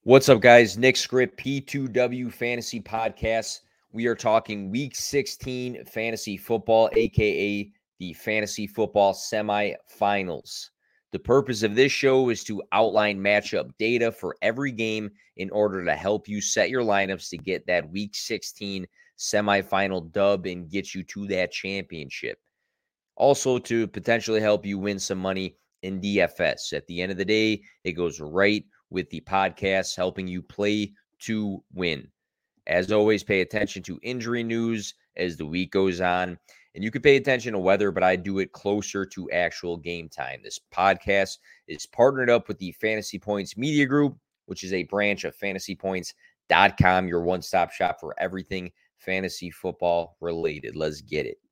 What's up, guys? Nick Script, P2W Fantasy Podcast. We are talking Week 16 fantasy football, aka the fantasy football semifinals. The purpose of this show is to outline matchup data for every game in order to help you set your lineups to get that Week 16 semifinal dub and get you to that championship. Also, to potentially help you win some money in DFS. At the end of the day, it goes right with the podcast, helping you play to win. As always, pay attention to injury news as the week goes on. And you can pay attention to weather, but I do it closer to actual game time. This podcast is partnered up with the Fantasy Points Media Group, which is a branch of fantasypoints.com, your one-stop shop for everything fantasy football related. Let's get it.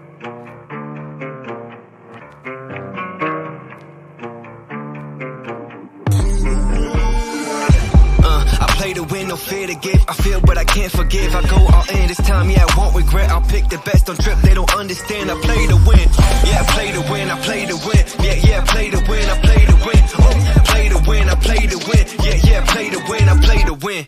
To win, no fear to give. I feel but I can't forgive. I go all in this time, yeah, I won't regret. I'll pick the best on trip, they don't understand. I play to win, yeah, I play to win. I play to win, yeah, I play to win. I play to win, oh, play to win. I play to win, yeah, I play to win. I play to win.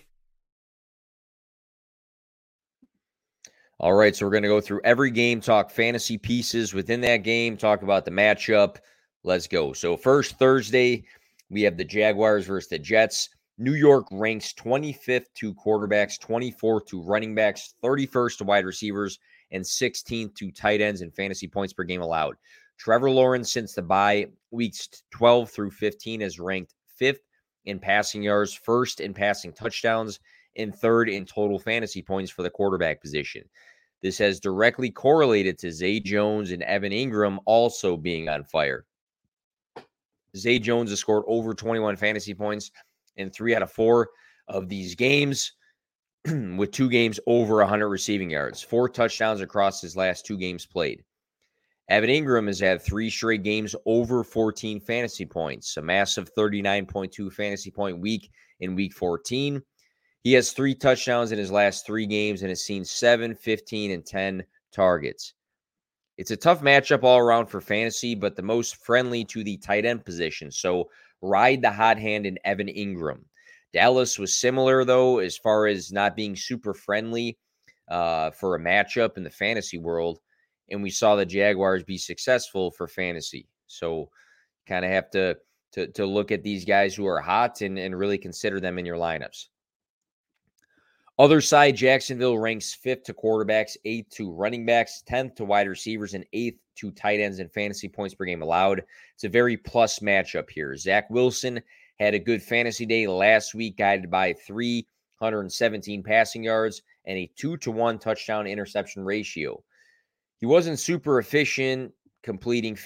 All right, so we're going to go through every game, talk fantasy pieces within that game, talk about the matchup. Let's go. So first, Thursday, we have the Jaguars versus the Jets. New York ranks 25th to quarterbacks, 24th to running backs, 31st to wide receivers, and 16th to tight ends in fantasy points per game allowed. Trevor Lawrence, since the bye weeks 12 through 15, is ranked 5th in passing yards, 1st in passing touchdowns, and 3rd in total fantasy points for the quarterback position. This has directly correlated to Zay Jones and Evan Ingram also being on fire. Zay Jones has scored over 21 fantasy points in 3 out of 4 of these games, with 2 games over 100 receiving yards, 4 touchdowns across his last 2 games played. Evan Ingram has had 3 straight games over 14 fantasy points, a massive 39.2 fantasy point week in week 14. He has 3 touchdowns in his last 3 games and has seen 7, 15, and 10 targets. It's a tough matchup all around for fantasy, but the most friendly to the tight end position. So ride the hot hand in Evan Ingram. Dallas was similar, though, as far as not being super friendly for a matchup in the fantasy world. And we saw the Jaguars be successful for fantasy. So kind of have to look at these guys who are hot and really consider them in your lineups. Other side, Jacksonville ranks 5th to quarterbacks, 8th to running backs, 10th to wide receivers, and 8th to tight ends in fantasy points per game allowed. It's a very plus matchup here. Zach Wilson had a good fantasy day last week, guided by 317 passing yards and a 2-to-1 touchdown interception ratio. He wasn't super efficient, completing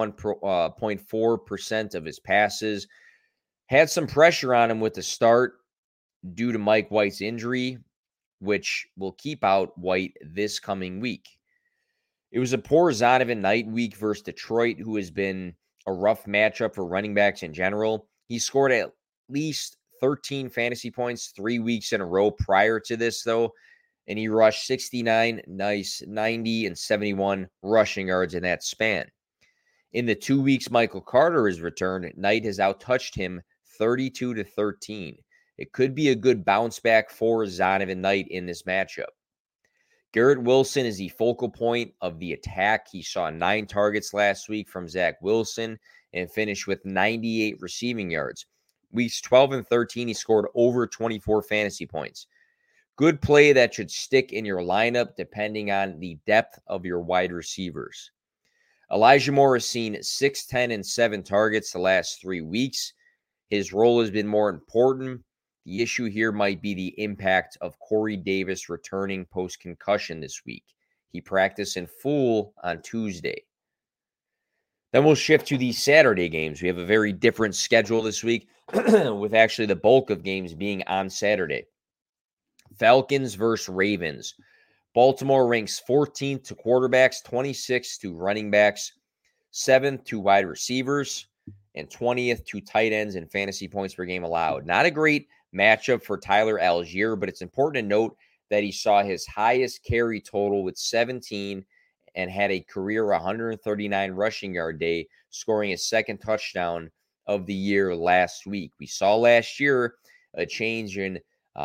51.4% of his passes. Had some pressure on him with the start due to Mike White's injury, which will keep out White this coming week. It was a poor Zonovan Knight week versus Detroit, who has been a rough matchup for running backs in general. He scored at least 13 fantasy points 3 weeks in a row prior to this, though, and he rushed 69, 90, and 71 rushing yards in that span. In the 2 weeks Michael Carter has returned, Knight has outtouched him 32-13. It could be a good bounce back for Zonovan Knight in this matchup. Garrett Wilson is the focal point of the attack. He saw 9 targets last week from Zach Wilson and finished with 98 receiving yards. Weeks 12 and 13, he scored over 24 fantasy points. Good play that should stick in your lineup depending on the depth of your wide receivers. Elijah Moore has seen 6, 10, and 7 targets the last 3 weeks. His role has been more important. The issue here might be the impact of Corey Davis returning post-concussion this week. He practiced in full on Tuesday. Then we'll shift to the Saturday games. We have a very different schedule this week, with actually the bulk of games being on Saturday. Falcons versus Ravens. Baltimore ranks 14th to quarterbacks, 26th to running backs, 7th to wide receivers, and 20th to tight ends in fantasy points per game allowed. Not a great matchup for Tyler Algier, but it's important to note that he saw his highest carry total with 17 and had a career 139 rushing yard day, scoring his second touchdown of the year last week. We saw last year a change in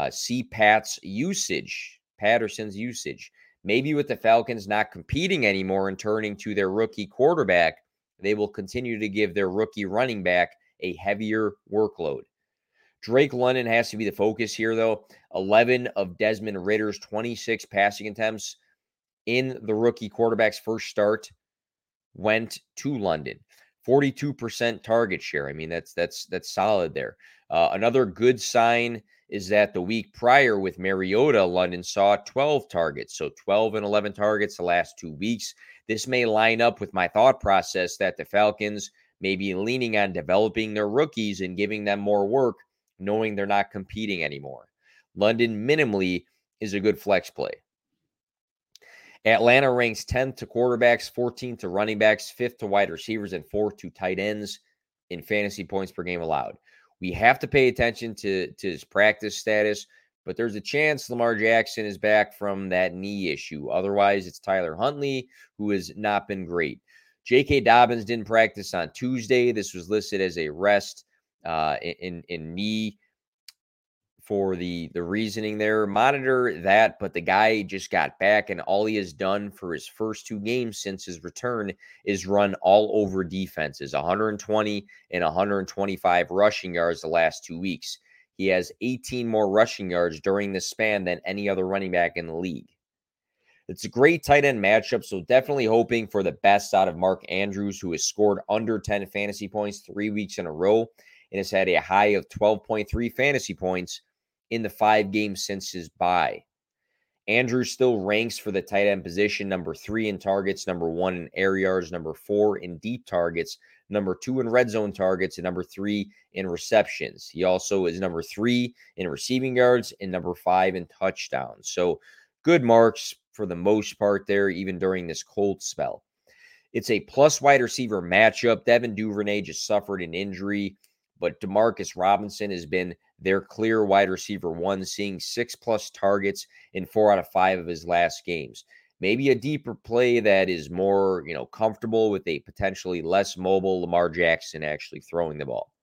Patterson's usage. Maybe with the Falcons not competing anymore and turning to their rookie quarterback, they will continue to give their rookie running back a heavier workload. Drake London has to be the focus here, though. 11 of Desmond Ridder's 26 passing attempts in the rookie quarterback's first start went to London. 42% target share. I mean, that's solid there. Another good sign is that the week prior with Mariota, London saw 12 targets. So 12 and 11 targets the last 2 weeks. This may line up with my thought process that the Falcons may be leaning on developing their rookies and giving them more work, knowing they're not competing anymore. London minimally is a good flex play. Atlanta ranks 10th to quarterbacks, 14th to running backs, 5th to wide receivers, and 4th to tight ends in fantasy points per game allowed. We have to pay attention to his practice status, but there's a chance Lamar Jackson is back from that knee issue. Otherwise, it's Tyler Huntley, who has not been great. J.K. Dobbins didn't practice on Tuesday. This was listed as a rest in knee for the reasoning there. Monitor that, but the guy just got back, and all he has done for his first 2 games since his return is run all over defenses, 120 and 125 rushing yards the last 2 weeks. He has 18 more rushing yards during this span than any other running back in the league. It's a great tight end matchup, so definitely hoping for the best out of Mark Andrews, who has scored under 10 fantasy points 3 weeks in a row and has had a high of 12.3 fantasy points in the 5 games since his bye. Andrews still ranks for the tight end position, number 3 in targets, number 1 in air yards, number 4 in deep targets, number 2 in red zone targets, and number 3 in receptions. He also is number 3 in receiving yards and number 5 in touchdowns. So good marks for the most part there, even during this cold spell. It's a plus wide receiver matchup. Devin Duvernay just suffered an injury, but Demarcus Robinson has been their clear wide receiver 1, seeing 6+ targets in 4 out of 5 of his last games. Maybe a deeper play that is more, comfortable with a potentially less mobile Lamar Jackson actually throwing the ball.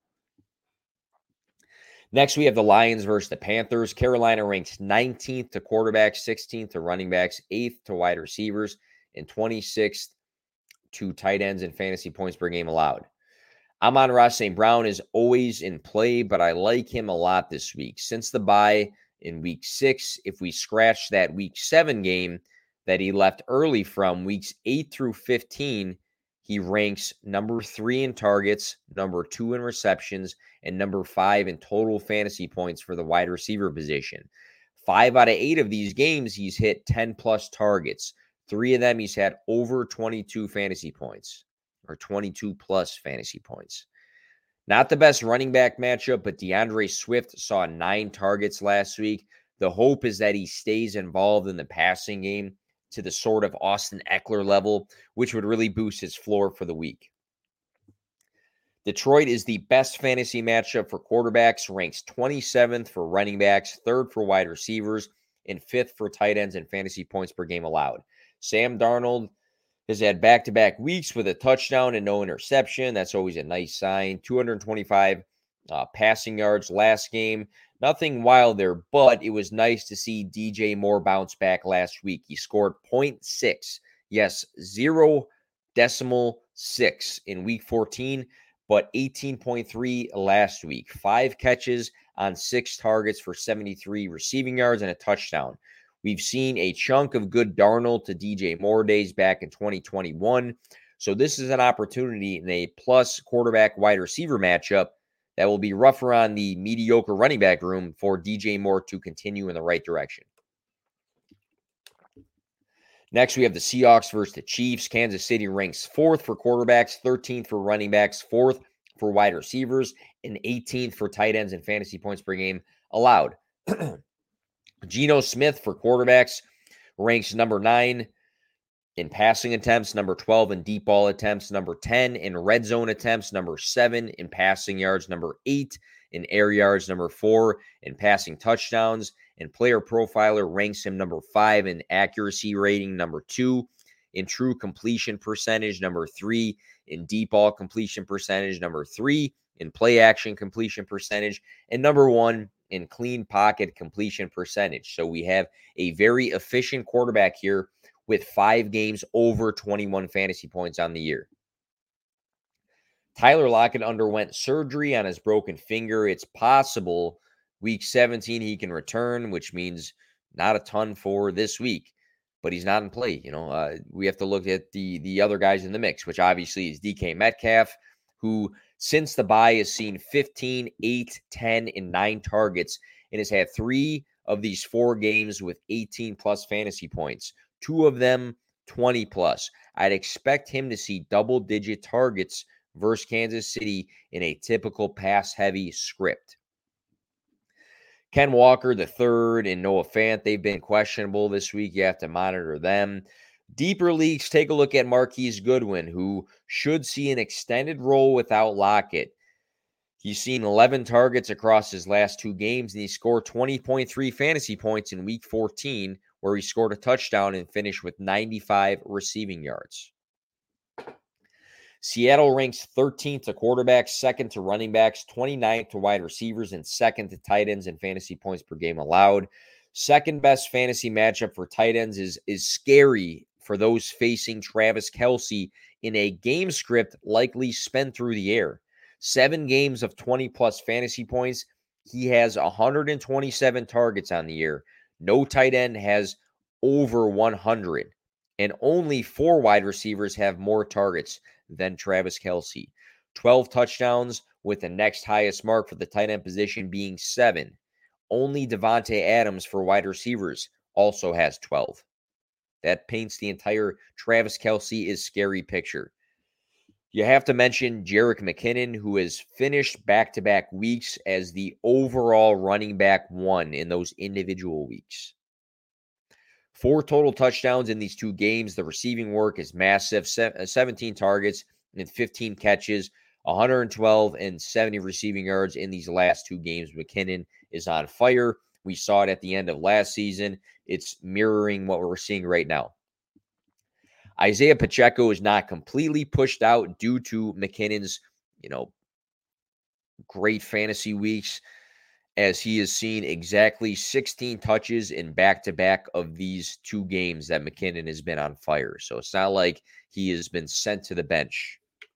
Next, we have the Lions versus the Panthers. Carolina ranks 19th to quarterbacks, 16th to running backs, 8th to wide receivers, and 26th to tight ends in fantasy points per game allowed. Amon-Ra St. Brown is always in play, but I like him a lot this week. Since the bye in week 6, if we scratch that week 7 game that he left early from, weeks 8 through 15, he ranks number 3 in targets, number 2 in receptions, and number 5 in total fantasy points for the wide receiver position. 5 out of 8 of these games, he's hit 10+ targets. 3 of them, he's had over 22 fantasy points. Or 22+ fantasy points. Not the best running back matchup, but DeAndre Swift saw 9 targets last week. The hope is that he stays involved in the passing game to the sort of Austin Eckler level, which would really boost his floor for the week. Detroit is the best fantasy matchup for quarterbacks, ranks 27th for running backs, 3rd for wide receivers, and 5th for tight ends and fantasy points per game allowed. Sam Darnold has had back-to-back weeks with a touchdown and no interception. That's always a nice sign. 225 passing yards last game. Nothing wild there, but it was nice to see DJ Moore bounce back last week. He scored 0.6. Yes, 0.6 in week 14, but 18.3 last week. 5 catches on 6 targets for 73 receiving yards and a touchdown. We've seen a chunk of good Darnold to DJ Moore days back in 2021. So this is an opportunity in a plus quarterback wide receiver matchup that will be rougher on the mediocre running back room for DJ Moore to continue in the right direction. Next, we have the Seahawks versus the Chiefs. Kansas City ranks 4th for quarterbacks, 13th for running backs, 4th for wide receivers, and 18th for tight ends and fantasy points per game allowed. Geno Smith for quarterbacks ranks number 9 in passing attempts, number 12 in deep ball attempts, number 10 in red zone attempts, number 7 in passing yards, number 8 in air yards, number 4 in passing touchdowns, and Player Profiler ranks him number 5 in accuracy rating, number 2 in true completion percentage, number 3 in deep ball completion percentage, number 3 in play action completion percentage and number 1 in clean pocket completion percentage. So we have a very efficient quarterback here with 5 games over 21 fantasy points on the year. Tyler Lockett underwent surgery on his broken finger. It's possible week 17 he can return, which means not a ton for this week, but he's not in play. We have to look at the other guys in the mix, which obviously is DK Metcalf, who since the bye has seen 15, 8, 10, and 9 targets and has had 3 of these 4 games with 18 plus fantasy points, 2 of them 20 plus. I'd expect him to see double-digit targets versus Kansas City in a typical pass-heavy script. Ken Walker III and Noah Fant, they've been questionable this week. You have to monitor them. Deeper leagues, take a look at Marquise Goodwin, who should see an extended role without Lockett. He's seen 11 targets across his last 2 games, and he scored 20.3 fantasy points in week 14, where he scored a touchdown and finished with 95 receiving yards. Seattle ranks 13th to quarterbacks, 2nd to running backs, 29th to wide receivers, and 2nd to tight ends in fantasy points per game allowed. Second best fantasy matchup for tight ends is scary for those facing Travis Kelce in a game script likely spent through the air. 7 games of 20-plus fantasy points. He has 127 targets on the year. No tight end has over 100. And only 4 wide receivers have more targets than Travis Kelce. 12 touchdowns, with the next highest mark for the tight end position being 7. Only Devontae Adams for wide receivers also has 12. That paints the entire Travis Kelce is scary picture. You have to mention Jerick McKinnon, who has finished back-to-back weeks as the overall running back 1 in those individual weeks. 4 total touchdowns in these 2 games. The receiving work is massive. 17 targets and 15 catches, 112 and 70 receiving yards in these last 2 games. McKinnon is on fire. We saw it at the end of last season. It's mirroring what we're seeing right now. Isaiah Pacheco is not completely pushed out due to McKinnon's, great fantasy weeks, as he has seen exactly 16 touches in back-to-back of these 2 games that McKinnon has been on fire. So it's not like he has been sent to the bench.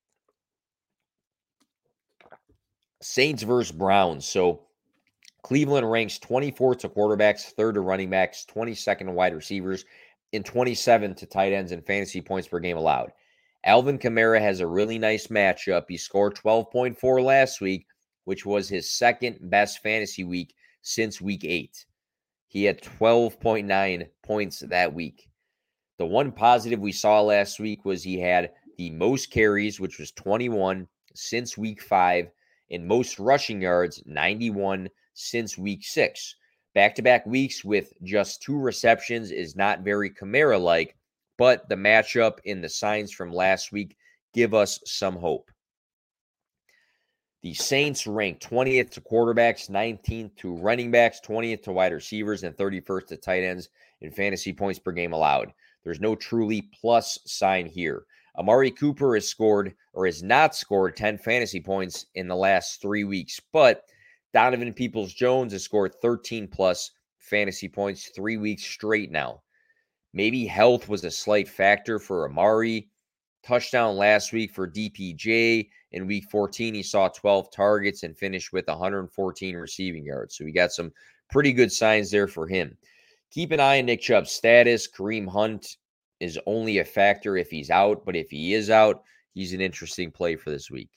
Saints versus Browns. So Cleveland ranks 24th to quarterbacks, 3rd to running backs, 22nd to wide receivers, and 27th to tight ends in fantasy points per game allowed. Alvin Kamara has a really nice matchup. He scored 12.4 last week, which was his 2nd best fantasy week since week 8. He had 12.9 points that week. The one positive we saw last week was he had the most carries, which was 21 since week 5, and most rushing yards, 91 since week 6. Back-to-back weeks with just 2 receptions is not very Kamara-like, but the matchup and the signs from last week give us some hope. The Saints rank 20th to quarterbacks, 19th to running backs, 20th to wide receivers, and 31st to tight ends in fantasy points per game allowed. There's no truly plus sign here. Amari Cooper has not scored 10 fantasy points in the last 3 weeks, but Donovan Peoples-Jones has scored 13 plus fantasy points 3 weeks straight now. Maybe health was a slight factor for Amari. Touchdown last week for DPJ. In week 14, he saw 12 targets and finished with 114 receiving yards. So we got some pretty good signs there for him. Keep an eye on Nick Chubb's status. Kareem Hunt is only a factor if he's out, but if he is out, he's an interesting play for this week.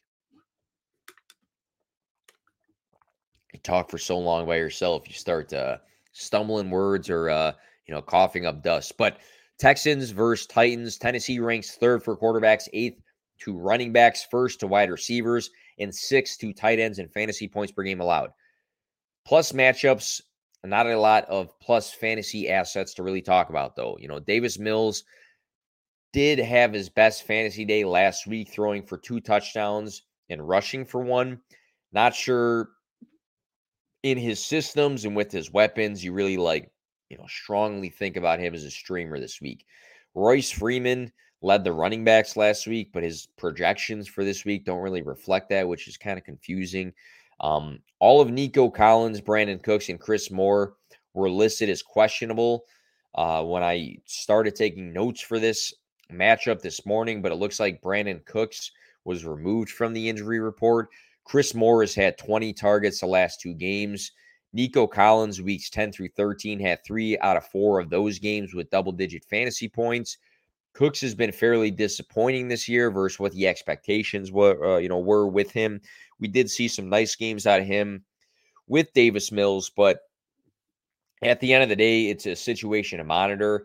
You talk for so long by yourself, you start stumbling words or coughing up dust. But Texans versus Titans. Tennessee ranks 3rd for quarterbacks, 8th to running backs, 1st to wide receivers, and 6th to tight ends in fantasy points per game allowed. Plus matchups, not a lot of plus fantasy assets to really talk about, though. Davis Mills did have his best fantasy day last week, throwing for 2 touchdowns and rushing for 1. Not sure in his systems and with his weapons, you really strongly think about him as a streamer this week. Royce Freeman led the running backs last week, but his projections for this week don't really reflect that, which is kind of confusing. All of Nico Collins, Brandon Cooks, and Chris Moore were listed as questionable when I started taking notes for this matchup this morning, but it looks like Brandon Cooks was removed from the injury report. Chris Moore has had 20 targets the last 2 games. Nico Collins, weeks 10 through 13, had 3 out of 4 of those games with double-digit fantasy points. Cooks has been fairly disappointing this year versus what the expectations were with him. We did see some nice games out of him with Davis Mills, but at the end of the day, it's a situation to monitor.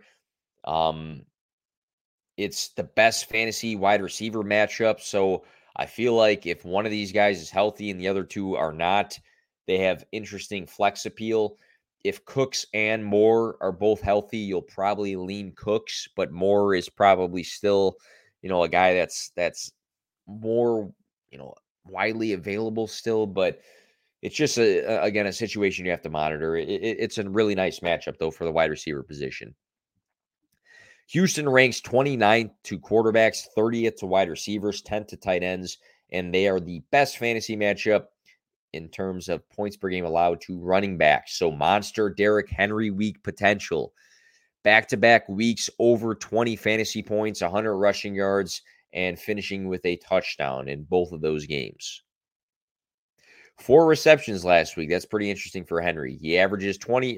It's the best fantasy wide receiver matchup, so I feel like if one of these guys is healthy and the other 2 are not, they have interesting flex appeal. If Cooks and Moore are both healthy, you'll probably lean Cooks, but Moore is probably still, a guy that's more, widely available still. But it's just a situation you have to monitor. It's a really nice matchup though for the wide receiver position. Houston ranks 29th to quarterbacks, 30th to wide receivers, 10th to tight ends, and they are the best fantasy matchup in terms of points per game allowed to running backs. So monster Derrick Henry week potential. Back-to-back weeks over 20 fantasy points, 100 rushing yards, and finishing with a touchdown in both of those games. 4 receptions last week. That's pretty interesting for Henry. He averages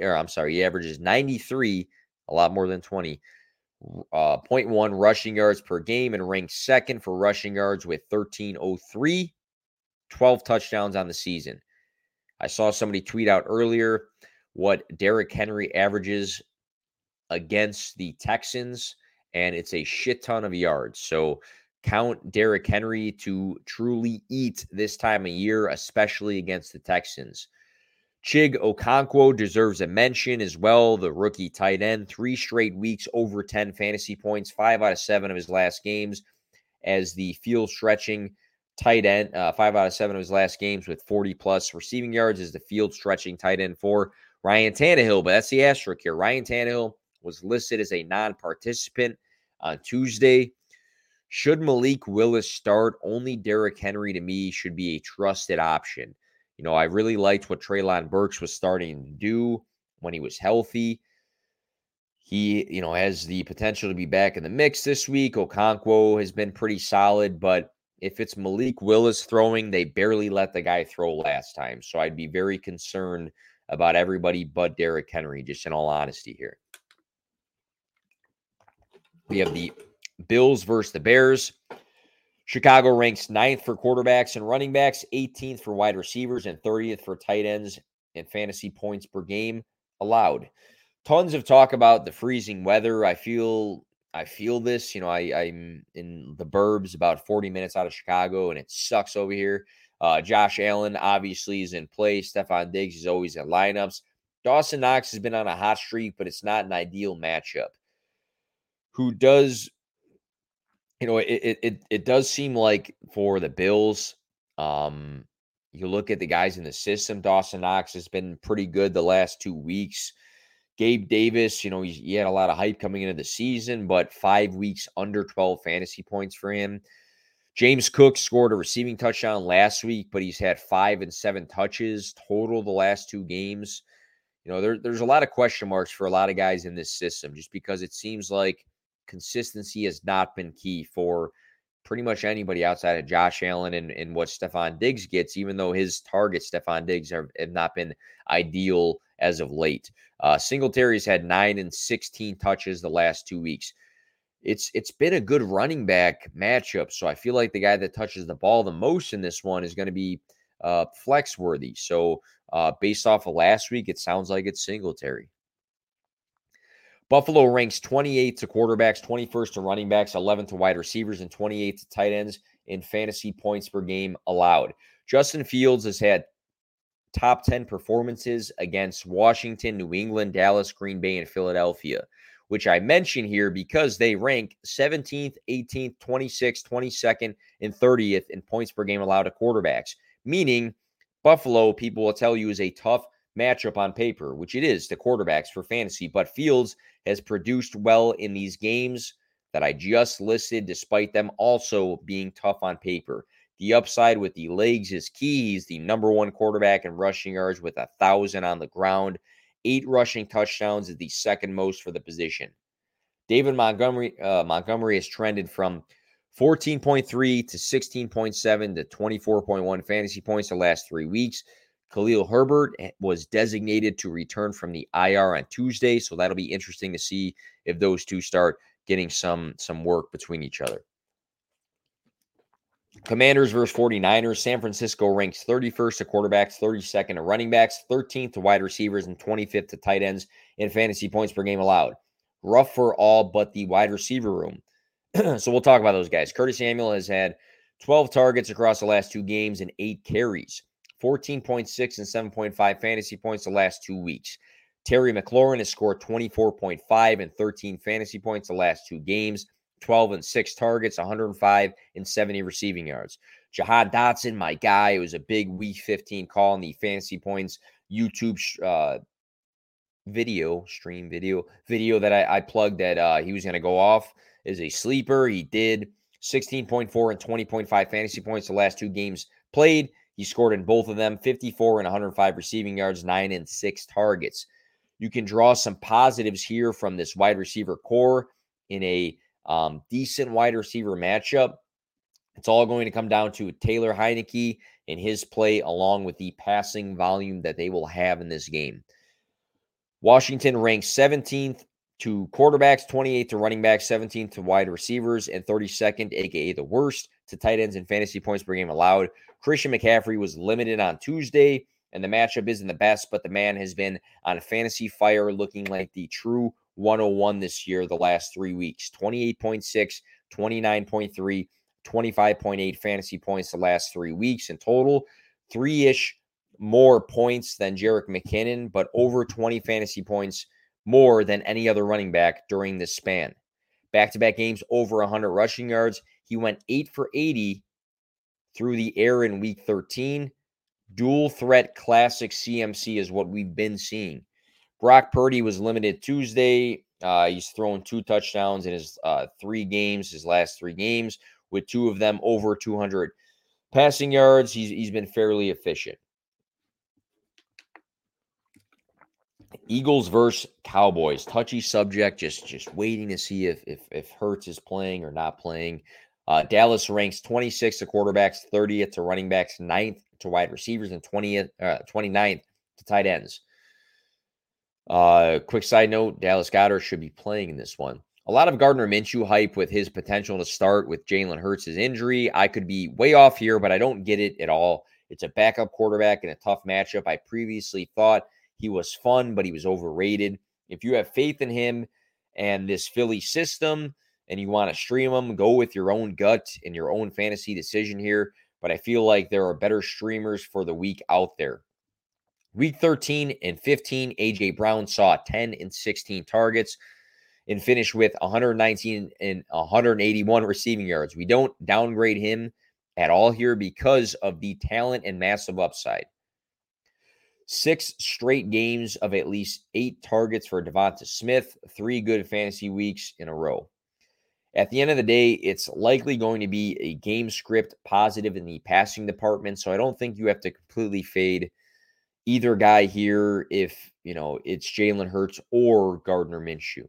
93, a lot more than 20. 0.1 rushing yards per game and ranks second for rushing yards with 1303. 12 touchdowns on the season. I saw somebody tweet out earlier what Derrick Henry averages against the Texans, and it's a shit ton of yards. So count Derrick Henry to truly eat this time of year, especially against the Texans. Chig Okonkwo deserves a mention as well, the rookie tight end. 3 straight weeks over 10 fantasy points, 5 out of 7 of his last games as the field stretching tight end, 5 out of 7 of his last games with 40-plus receiving yards as the field-stretching tight end for Ryan Tannehill. But that's the asterisk here. Ryan Tannehill was listed as a non-participant on Tuesday. Should Malik Willis start, only Derrick Henry, to me, should be a trusted option. I really liked what Treylon Burks was starting to do when he was healthy. He, has the potential to be back in the mix this week. Okonkwo has been pretty solid, but if it's Malik Willis throwing, they barely let the guy throw last time. So I'd be very concerned about everybody but Derrick Henry, just in all honesty here. We have the Bills versus the Bears. Chicago ranks 9th for quarterbacks and running backs, 18th for wide receivers, and 30th for tight ends and fantasy points per game allowed. Tons of talk about the freezing weather. I feel this. I'm in the burbs about 40 minutes out of Chicago, and it sucks over here. Josh Allen obviously is in play. Stephon Diggs is always in lineups. Dawson Knox has been on a hot streak, but it's not an ideal matchup. Who does, it does seem like for the Bills, you look at the guys in the system, Dawson Knox has been pretty good the last 2 weeks. Gabe Davis, he had a lot of hype coming into the season, but 5 weeks under 12 fantasy points for him. James Cook scored a receiving touchdown last week, but he's had 5 and 7 touches total the last 2 games. There's a lot of question marks for a lot of guys in this system just because it seems like consistency has not been key for pretty much anybody outside of Josh Allen and what Stephon Diggs gets, even though his targets, Stephon Diggs, have not been ideal as of late. Singletary's had 9 and 16 touches the last 2 weeks. It's been a good running back matchup, so I feel like the guy that touches the ball the most in this one is going to be flex worthy. So based off of last week, it sounds like it's Singletary. Buffalo ranks 28th to quarterbacks, 21st to running backs, 11th to wide receivers, and 28th to tight ends in fantasy points per game allowed. Justin Fields has had top 10 performances against Washington, New England, Dallas, Green Bay, and Philadelphia, which I mention here because they rank 17th, 18th, 26th, 22nd, and 30th in points per game allowed to quarterbacks, meaning Buffalo, people will tell you, is a tough matchup on paper, which it is to quarterbacks for fantasy, but Fields has produced well in these games that I just listed, despite them also being tough on paper. The upside with the legs is key. He's the number one quarterback in rushing yards with 1,000 on the ground. 8 rushing touchdowns is the second most for the position. David Montgomery has trended from 14.3 to 16.7 to 24.1 fantasy points the last 3 weeks. Khalil Herbert was designated to return from the IR on Tuesday, so that'll be interesting to see if those two start getting some work between each other. Commanders versus 49ers. San Francisco ranks 31st to quarterbacks, 32nd to running backs, 13th to wide receivers, and 25th to tight ends in fantasy points per game allowed. Rough for all but the wide receiver room. So we'll talk about those guys. Curtis Samuel has had 12 targets across the last 2 games and 8 carries. 14.6 and 7.5 fantasy points the last 2 weeks. Terry McLaurin has scored 24.5 and 13 fantasy points the last 2 games. 12 and 6 targets, 105 and 70 receiving yards. Jahan Dotson, my guy, it was a big week 15 call in the fantasy points YouTube video that I plugged that he was going to go off as a sleeper. He did. 16.4 and 20.5 fantasy points the last 2 games played. He scored in both of them, 54 and 105 receiving yards, 9 and 6 targets. You can draw some positives here from this wide receiver core in a decent wide receiver matchup. It's all going to come down to Taylor Heinicke and his play, along with the passing volume that they will have in this game. Washington ranks 17th to quarterbacks, 28th to running backs, 17th to wide receivers, and 32nd, aka the worst, to tight ends in fantasy points per game allowed. Christian McCaffrey was limited on Tuesday, and the matchup isn't the best, but the man has been on fantasy fire, looking like the true 101 this year, the last 3 weeks. 28.6, 29.3, 25.8 fantasy points the last 3 weeks in total. 3-ish more points than Jerick McKinnon, but over 20 fantasy points more than any other running back during this span. Back-to-back games over 100 rushing yards. He went 8 for 80 through the air in week 13. Dual threat classic CMC is what we've been seeing. Brock Purdy was limited Tuesday. He's thrown 2 touchdowns in his 3 games, his last 3 games, with 2 of them over 200 passing yards. He's been fairly efficient. Eagles versus Cowboys. Touchy subject, just waiting to see if Hurts is playing or not playing. Dallas ranks 26th to quarterbacks, 30th to running backs, 9th to wide receivers, and 29th to tight ends. Quick side note, Dallas Goedert should be playing in this one. A lot of Gardner Minshew hype with his potential to start with Jalen Hurts' injury. I could be way off here, but I don't get it at all. It's a backup quarterback in a tough matchup. I previously thought he was fun, but he was overrated. If you have faith in him and this Philly system and you want to stream him, go with your own gut and your own fantasy decision here. But I feel like there are better streamers for the week out there. Week 13 and 15, A.J. Brown saw 10 and 16 targets and finished with 119 and 181 receiving yards. We don't downgrade him at all here because of the talent and massive upside. 6 straight games of at least 8 targets for Devonta Smith, 3 good fantasy weeks in a row. At the end of the day, it's likely going to be a game script positive in the passing department, so I don't think you have to completely fade either guy here if, it's Jalen Hurts or Gardner Minshew.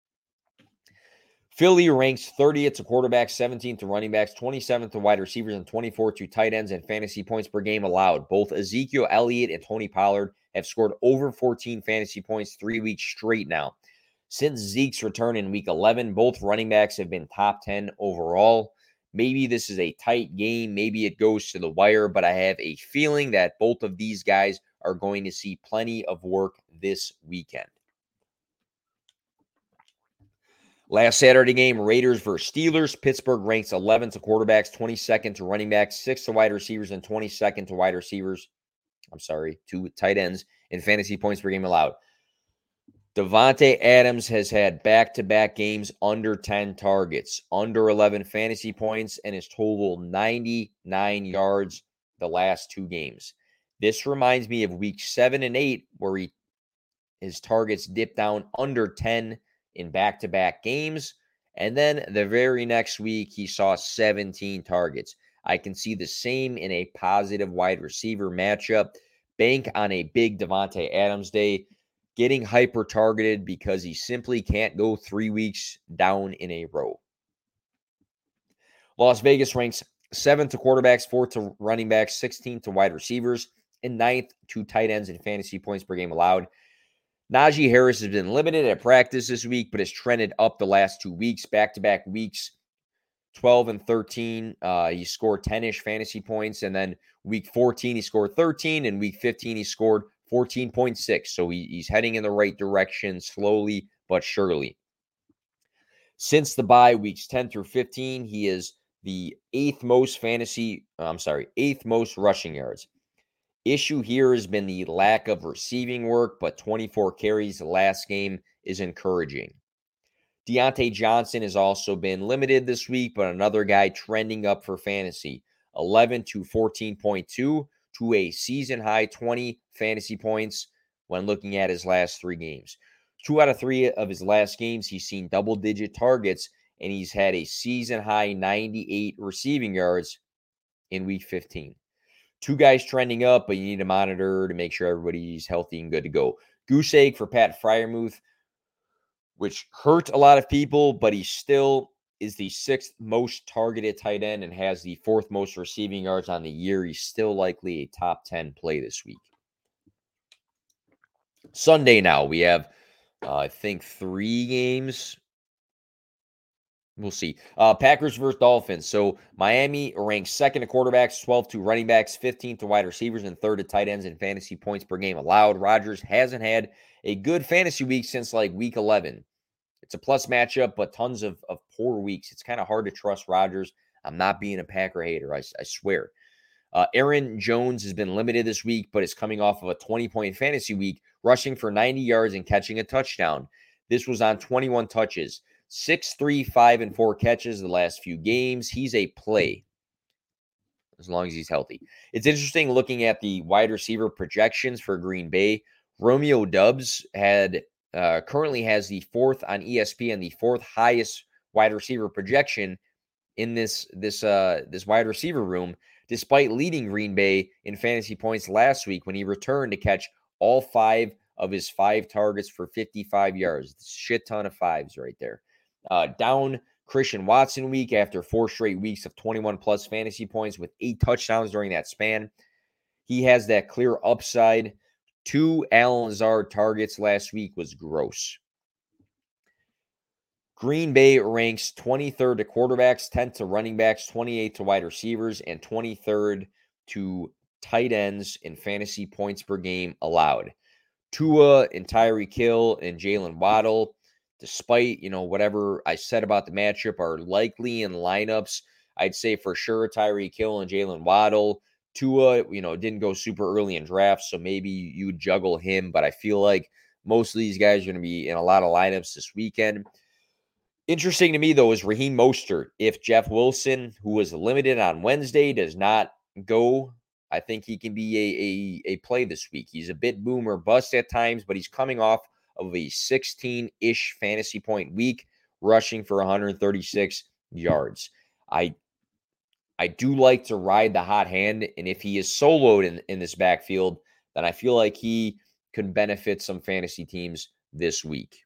Philly ranks 30th to quarterbacks, 17th to running backs, 27th to wide receivers, and 24th to tight ends and fantasy points per game allowed. Both Ezekiel Elliott and Tony Pollard have scored over 14 fantasy points 3 weeks straight now. Since Zeke's return in week 11, both running backs have been top 10 overall. Maybe this is a tight game. Maybe it goes to the wire, but I have a feeling that both of these guys are going to see plenty of work this weekend. Last Saturday game, Raiders versus Steelers. Pittsburgh ranks 11th to quarterbacks, 22nd to running backs, 6th to wide receivers, and 22nd to wide receivers. To tight ends in fantasy points per game allowed. Davante Adams has had back-to-back games under 10 targets, under 11 fantasy points, and has totaled 99 yards the last 2 games. This reminds me of week 7 and 8, where his targets dipped down under 10 in back-to-back games, And then the very next week, he saw 17 targets. I can see the same in a positive wide receiver matchup. Bank on a big Davante Adams day, getting hyper targeted because he simply can't go 3 weeks down in a row. Las Vegas ranks 7th to quarterbacks, 4th to running backs, 16th to wide receivers, and 9th to tight ends in fantasy points per game allowed. Najee Harris has been limited at practice this week, but has trended up the last 2 weeks, back-to-back weeks, 12 and 13. He scored 10-ish fantasy points, and then week 14, he scored 13, and week 15, he scored 14.6. So he's heading in the right direction slowly but surely. Since the bye, weeks 10 through 15, he is the 8th most rushing yards. Issue here has been the lack of receiving work, but 24 carries last game is encouraging. Deontay Johnson has also been limited this week, but another guy trending up for fantasy. 11 to 14.2 to a season-high 20 fantasy points when looking at his last 3 games. 2 out of 3 of his last games, he's seen double-digit targets, and he's had a season-high 98 receiving yards in week 15. 2 guys trending up, but you need to monitor to make sure everybody's healthy and good to go. Goose egg for Pat Freiermuth, which hurt a lot of people, but he still is the 6th most targeted tight end and has the 4th most receiving yards on the year. He's still likely a top 10 play this week. Sunday now, we have, I think, 3 games. We'll see. Packers versus Dolphins. So Miami ranks 2nd to quarterbacks, 12th to running backs, 15th to wide receivers, and 3rd to tight ends in fantasy points per game allowed. Rodgers hasn't had a good fantasy week since like week 11. It's a plus matchup, but tons of poor weeks. It's kind of hard to trust Rodgers. I'm not being a Packer hater, I swear. Aaron Jones has been limited this week, but is coming off of a 20-point fantasy week, rushing for 90 yards and catching a touchdown. This was on 21 touches. 6-3, 5, and 4 catches the last few games. He's a play as long as he's healthy. It's interesting looking at the wide receiver projections for Green Bay. Romeo Doubs currently has the 4th on ESPN, the 4th highest wide receiver projection in this wide receiver room, despite leading Green Bay in fantasy points last week when he returned to catch all 5 of his 5 targets for 55 yards. Shit ton of 5s right there. Down Christian Watson week after 4 straight weeks of 21-plus fantasy points with 8 touchdowns during that span. He has that clear upside. 2 Allen Lazard targets last week was gross. Green Bay ranks 23rd to quarterbacks, 10th to running backs, 28th to wide receivers, and 23rd to tight ends in fantasy points per game allowed. Tua and Tyreek Hill and Jalen Waddle, despite, whatever I said about the matchup, are likely in lineups. I'd say for sure Tyreek Hill and Jalen Waddle. Tua, didn't go super early in drafts, so maybe you juggle him, but I feel like most of these guys are going to be in a lot of lineups this weekend. Interesting to me, though, is Raheem Mostert. If Jeff Wilson, who was limited on Wednesday, does not go, I think he can be a play this week. He's a bit boom or bust at times, but he's coming off of a 16-ish fantasy point week, rushing for 136 yards. I do like to ride the hot hand, and if he is soloed in this backfield, then I feel like he could benefit some fantasy teams this week.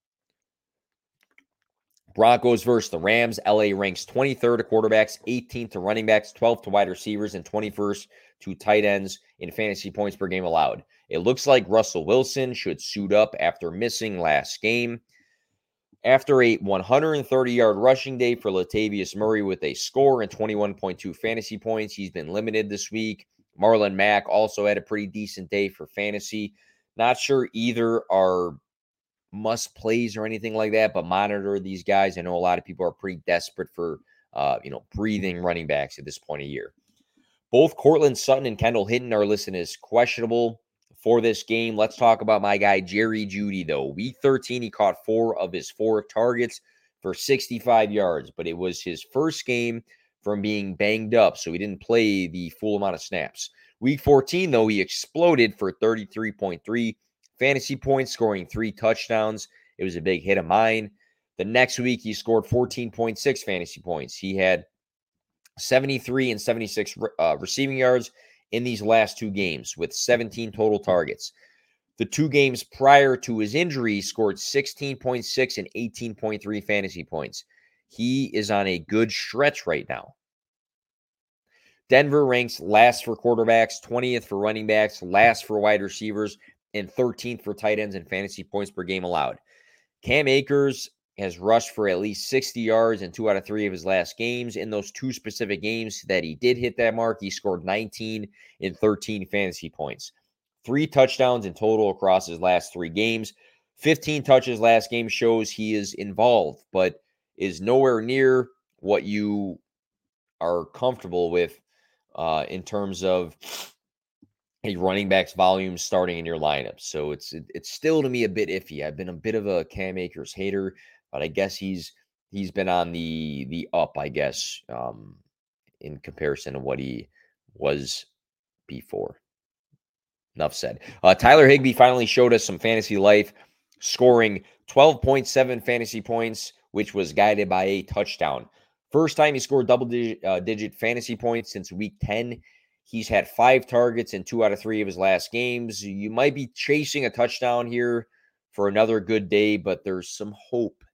Broncos versus the Rams. LA ranks 23rd to quarterbacks, 18th to running backs, 12th to wide receivers, and 21st to tight ends in fantasy points per game allowed. It looks like Russell Wilson should suit up after missing last game. After a 130-yard rushing day for Latavius Murray with a score and 21.2 fantasy points, he's been limited this week. Marlon Mack also had a pretty decent day for fantasy. Not sure either are must plays or anything like that, but monitor these guys. I know a lot of people are pretty desperate for, breathing running backs at this point of year. Both Cortland Sutton and Kendall Hinton are listed as questionable for this game. Let's talk about my guy, Jerry Jeudy, though. Week 13, he caught 4 of his 4 targets for 65 yards, but it was his first game from being banged up, so he didn't play the full amount of snaps. Week 14, though, he exploded for 33.3 fantasy points, scoring 3 touchdowns. It was a big hit of mine. The next week, he scored 14.6 fantasy points. He had 73 and 76 receiving yards in these last 2 games with 17 total targets. The 2 games prior to his injury, he scored 16.6 and 18.3 fantasy points. He is on a good stretch right now. Denver ranks last for quarterbacks, 20th for running backs, last for wide receivers, and 13th for tight ends in fantasy points per game allowed. Cam Akers has rushed for at least 60 yards in 2 out of 3 of his last games. In those 2 specific games that he did hit that mark, he scored 19 and 13 fantasy points. 3 touchdowns in total across his last 3 games. 15 touches last game shows he is involved, but is nowhere near what you are comfortable with in terms of a running back's volume starting in your lineup. So it's still to me a bit iffy. I've been a bit of a Cam Akers hater, but I guess he's been on the up, I guess, in comparison to what he was before. Enough said. Tyler Higbee finally showed us some fantasy life, scoring 12.7 fantasy points, which was guided by a touchdown. First time he scored double-digit fantasy points since week 10. He's had 5 targets in 2 out of 3 of his last games. You might be chasing a touchdown here for another good day, but there's some hope.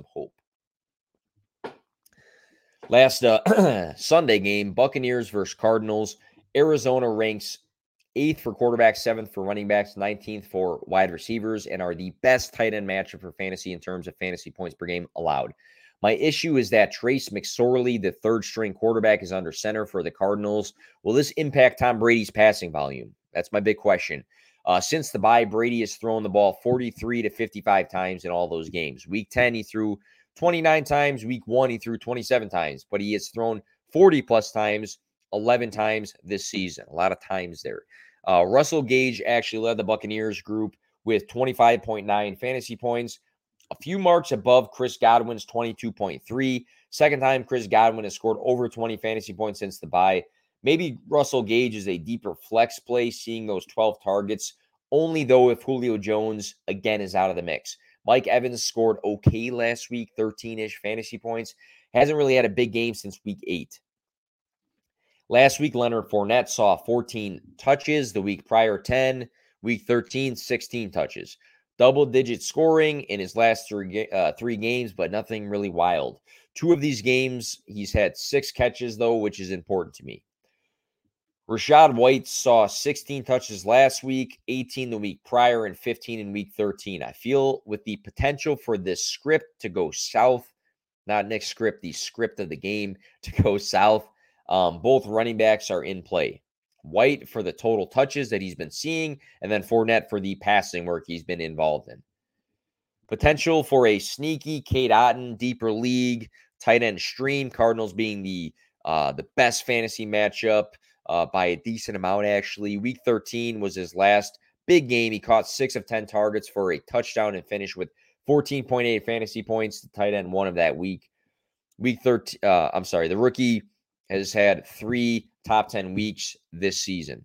Last Sunday game, Buccaneers versus Cardinals. Arizona ranks 8th for quarterbacks, 7th for running backs, 19th for wide receivers, and are the best tight end matchup for fantasy in terms of fantasy points per game allowed. My issue is that Trace McSorley, the third-string quarterback, is under center for the Cardinals. Will this impact Tom Brady's passing volume? That's my big question. Since the bye, Brady has thrown the ball 43 to 55 times in all those games. Week 10, he threw 29 times. Week 1, he threw 27 times. But he has thrown 40-plus times, 11 times this season. A lot of times there. Russell Gage actually led the Buccaneers group with 25.9 fantasy points. A few marks above Chris Godwin's 22.3. Second time Chris Godwin has scored over 20 fantasy points since the bye. Maybe Russell Gage is a deeper flex play, seeing those 12 targets, only though if Julio Jones, again, is out of the mix. Mike Evans scored okay last week, 13-ish fantasy points. Hasn't really had a big game since week 8. Last week, Leonard Fournette saw 14 touches. The week prior, 10. Week 13, 16 touches. Double-digit scoring in his last 3 games, but nothing really wild. 2 of these games, he's had 6 catches, though, which is important to me. Rachaad White saw 16 touches last week, 18 the week prior, and 15 in week 13. I feel with the potential for this script to go south, not Nick's script, the script of the game to go south, both running backs are in play. White for the total touches that he's been seeing, and then Fournette for the passing work he's been involved in. Potential for a sneaky Cade Otton deeper league tight end stream. Cardinals being the best fantasy matchup by a decent amount, actually. Week 13 was his last big game. He caught 6 of 10 targets for a touchdown and finished with 14.8 fantasy points. The tight end one of that week. Week 13, the rookie has had 3 top 10 weeks this season.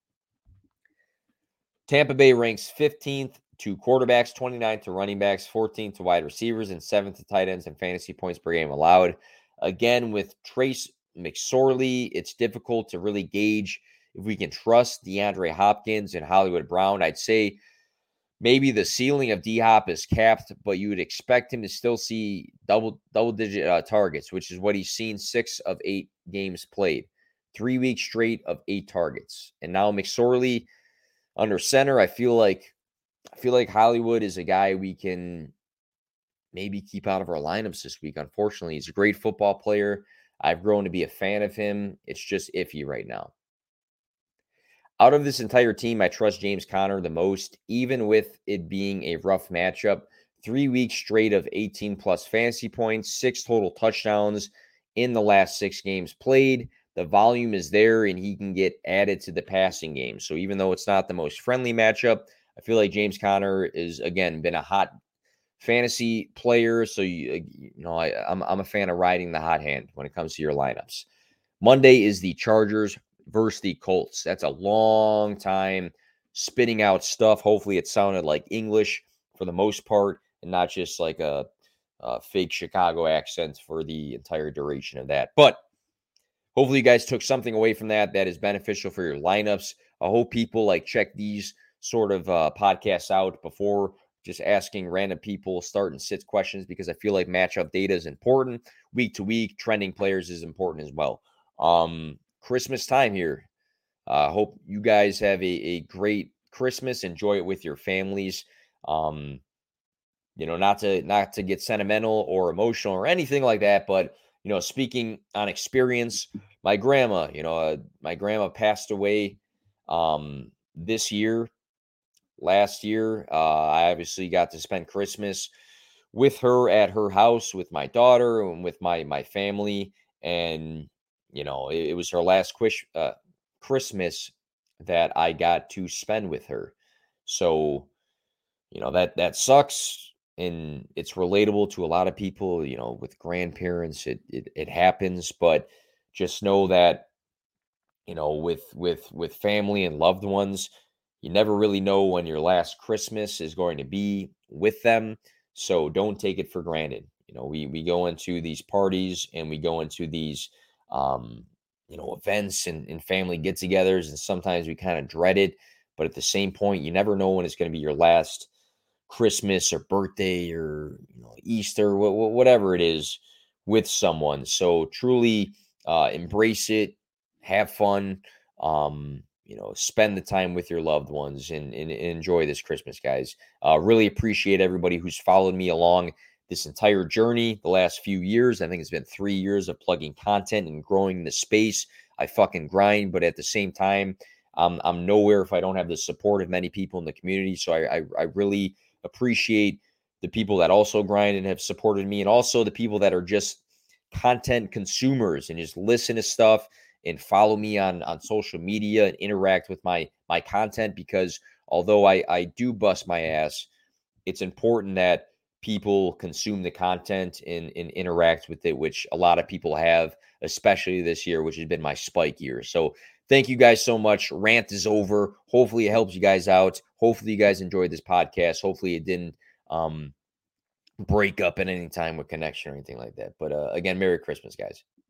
Tampa Bay ranks 15th to quarterbacks, 29th to running backs, 14th to wide receivers, and 7th to tight ends and fantasy points per game allowed. Again, with Trace McSorley, it's difficult to really gauge if we can trust DeAndre Hopkins and Hollywood Brown. I'd say maybe the ceiling of D-Hop is capped, but you would expect him to still see double-digit targets, which is what he's seen 6 of 8 games played. 3 weeks straight of 8 targets. And now McSorley under center, I feel like Hollywood is a guy we can maybe keep out of our lineups this week. Unfortunately, he's a great football player. I've grown to be a fan of him. It's just iffy right now. Out of this entire team, I trust James Conner the most, even with it being a rough matchup. 3 weeks straight of 18-plus fantasy points, 6 total touchdowns in the last 6 games played. The volume is there, and he can get added to the passing game. So even though it's not the most friendly matchup, I feel like James Conner is, again, been a hot fantasy player. So, I'm a fan of riding the hot hand when it comes to your lineups. Monday is the Chargers versus the Colts. That's a long time spitting out stuff. Hopefully it sounded like English for the most part and not just like a fake Chicago accent for the entire duration of that. But hopefully you guys took something away from that is beneficial for your lineups. I hope people like check these sort of podcasts out before just asking random people start and sit questions, because I feel like matchup data is important. Week to week, trending players is important as well. Christmas time here. Hope you guys have a great Christmas. Enjoy it with your families. Not to get sentimental or emotional or anything like that, but speaking on experience, my grandma passed away this year. Last year, I obviously got to spend Christmas with her at her house with my daughter and with my family, and it was her last Christmas that I got to spend with her. So that sucks. And it's relatable to a lot of people, with grandparents, it happens, but just know that, with family and loved ones, you never really know when your last Christmas is going to be with them. So don't take it for granted. We go into these parties and we go into these, events and family get-togethers, and sometimes we kind of dread it, but at the same point, you never know when it's going to be your last Christmas or birthday or Easter, whatever it is, with someone. So truly embrace it, have fun, spend the time with your loved ones and enjoy this Christmas, guys. Really appreciate everybody who's followed me along this entire journey the last few years. I think it's been 3 years of plugging content and growing the space. I fucking grind, but at the same time, I'm nowhere if I don't have the support of many people in the community. So I really appreciate the people that also grind and have supported me, and also the people that are just content consumers and just listen to stuff and follow me on social media and interact with my content, because although I do bust my ass, it's important that people consume the content and interact with it, which a lot of people have, especially this year, which has been my spike year. So thank you guys so much. Rant is over. Hopefully it helps you guys out. Hopefully you guys enjoyed this podcast. Hopefully it didn't break up at any time with connection or anything like that. But again, Merry Christmas, guys.